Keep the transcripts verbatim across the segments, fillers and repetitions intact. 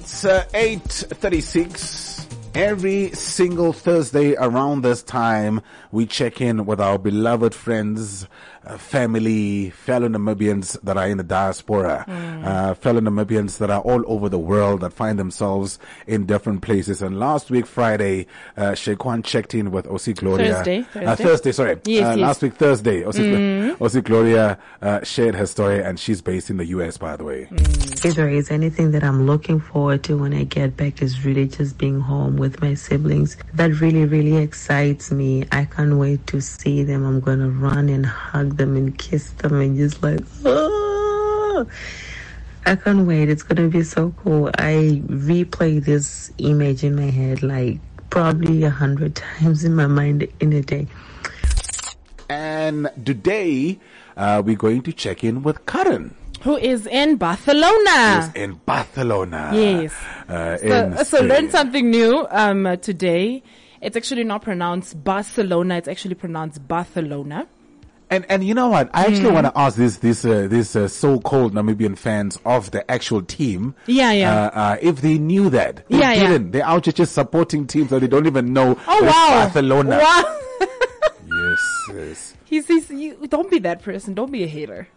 It's uh, eight thirty-six. Every single Thursday around this time, we check in with our beloved friends, uh, family, fellow Namibians that are in the diaspora, mm. uh, fellow Namibians that are all over the world that find themselves in different places. And last week, Friday, uh, Shequan checked in with Osi Gloria. Thursday, Thursday. Uh, Thursday, sorry. Yes, uh, yes. Last week, Thursday, Osi, Mm. Osi Gloria uh, shared her story, and she's based in the U S, by the way. Mm. If there is anything that I'm looking forward to when I get back is really just being home with my siblings. That really, really excites me. I can't wait to see them. I'm going to run and hug them and kiss them and just like, oh, I can't wait. It's going to be so cool. I replay this image in my head like probably a hundred times in my mind in a day. And today, uh, we're going to check in with Karen. Who is in Barcelona? Who's in Barcelona. Yes. Uh, So, in so learn Spain. something new um, uh, today. It's actually not pronounced Barcelona. It's actually pronounced Barcelona. And and you know what? I actually want to ask these these uh, these uh, so-called Namibian fans of the actual team. Yeah, yeah. Uh, uh, if they knew that, they Yeah, yeah. didn't. They're out here just supporting teams that they don't even know. Oh, it's wow. Barcelona. Wow. Yes, yes. He's, he's, you, don't be that person. Don't be a hater.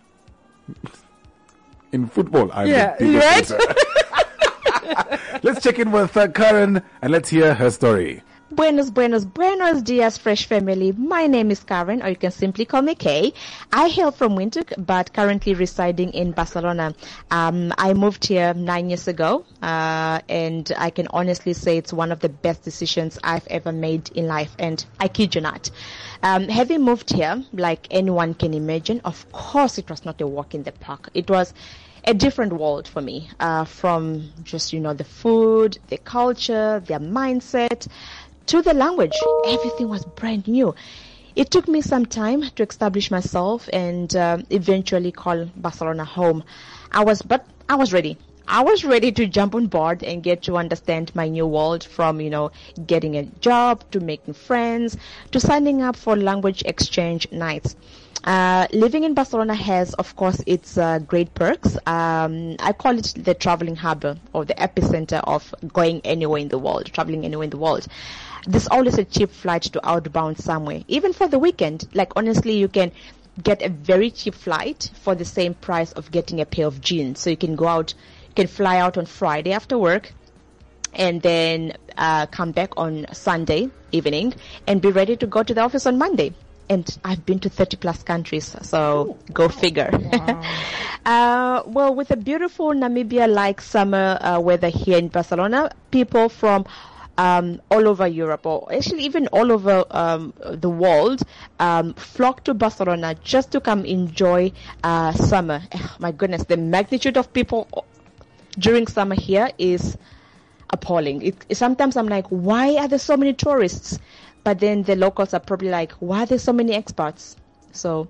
In football, I'm Yeah, the biggest right? hater. Let's check in with uh, Karen and let's hear her story. Buenos, buenos, buenos dias, Fresh Family. My name is Karen, or you can simply call me Kay. I hail from Windhoek, but currently residing in Barcelona. Um, I moved here nine years ago, uh, and I can honestly say it's one of the best decisions I've ever made in life, and I kid you not. Um, having moved here, like anyone can imagine, of course it was not a walk in the park. It was a different world for me, uh, from just, you know, the food, the culture, their mindset, to the language. Everything was brand new. It took me some time to establish myself and um, eventually call Barcelona home. I was, but I was ready. I was ready to jump on board and get to understand my new world, from, you know, getting a job to making friends to signing up for language exchange nights. Uh, living in Barcelona has, of course, its uh, great perks. Um, I call it the traveling hub, or the epicenter of going anywhere in the world, traveling anywhere in the world. There's always a cheap flight to outbound somewhere, even for the weekend. Like, honestly, you can get a very cheap flight for the same price of getting a pair of jeans. So you can go out, you can fly out on Friday after work, and then uh, come back on Sunday evening and be ready to go to the office on Monday. And I've been to thirty plus countries, so go figure. Wow. uh, well, with a beautiful Namibia-like summer uh, weather here in Barcelona, people from um, all over Europe, or actually even all over um, the world, um, flock to Barcelona just to come enjoy uh, summer. Oh, my goodness, the magnitude of people during summer here is appalling. It, sometimes I'm like, why are there so many tourists? But then the locals are probably like, why are there so many expats? So,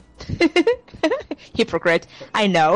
hypocrite, I know.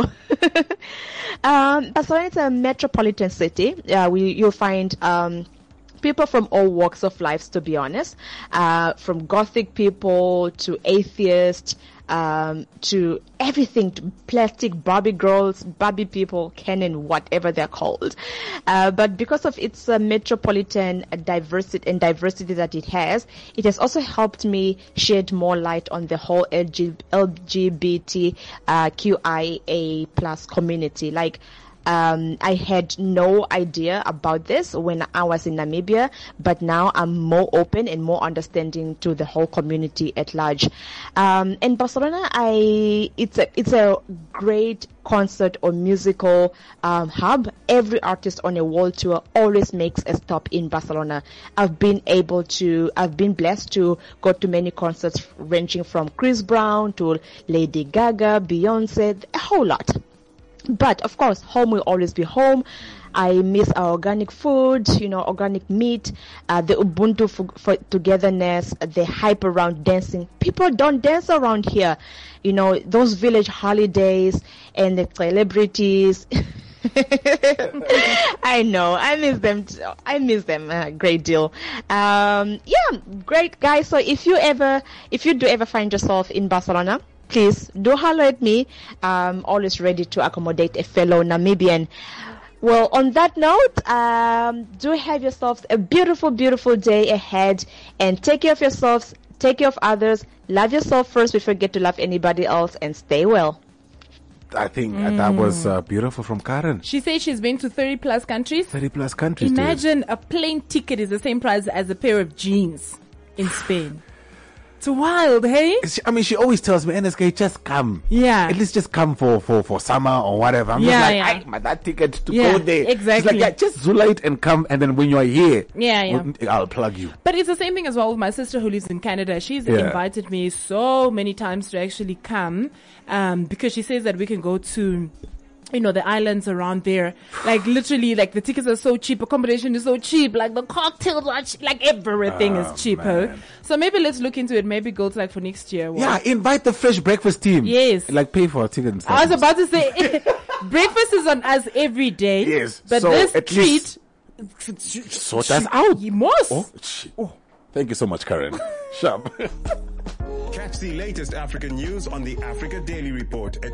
um, Barcelona is a metropolitan city. Uh, we, you'll find um, people from all walks of life, to be honest, uh, from gothic people to atheists, um, to everything, to plastic Barbie girls, Barbie people, Ken and whatever they're called. Uh, but because of its uh, metropolitan diversity and diversity that it has, it has also helped me shed more light on the whole L G B T Q I A plus community. Like, Um, I had no idea about this when I was in Namibia, but now I'm more open and more understanding to the whole community at large. Um, in Barcelona, I it's a it's a great concert or musical um, hub. Every artist on a world tour always makes a stop in Barcelona. I've been able to, I've been blessed to go to many concerts ranging from Chris Brown to Lady Gaga, Beyonce, a whole lot. But of course, home will always be home. I miss our organic food, you know, organic meat, uh, the Ubuntu for, for togetherness, the hype around dancing. People don't dance around here. You know, those village holidays and the celebrities. I know. I miss them. T- I miss them a great deal. Um, yeah, great guys. So if you ever, if you do ever find yourself in Barcelona, please do holler at me. I'm always ready to accommodate a fellow Namibian. Well, on that note, um, do have yourselves a beautiful, beautiful day ahead, and take care of yourselves, take care of others, love yourself first before you get to love anybody else, and stay well. I think mm. that was uh, beautiful from Karen. She says she's been to thirty plus countries. thirty plus countries. Imagine dude. A plane ticket is the same price as a pair of jeans in Spain. It's wild, hey? I mean, she always tells me, N S K, just come. Yeah. At least just come for, for, for summer or whatever. I'm yeah, just like, yeah. I, my, that ticket to yeah, go there. Exactly. She's like, yeah, just Zula it and come, and then when you're here, yeah, yeah. I'll plug you. But it's the same thing as well with my sister who lives in Canada. She's yeah. invited me so many times to actually come, um, because she says that we can go to, you know, the islands around there. Like literally, like the tickets are so cheap, accommodation is so cheap, like the cocktails are cheap, like everything oh, is cheaper. Man. So maybe let's look into it. Maybe go to like for next year. Well, yeah, invite the fresh breakfast team. Yes. Like pay for a ticket and stuff. I was about to say, breakfast is on us every day. Yes. But so this at treat, sort us out. You must. Oh, oh. Thank you so much, Karen. Sharp. Catch the latest African news on the Africa Daily Report.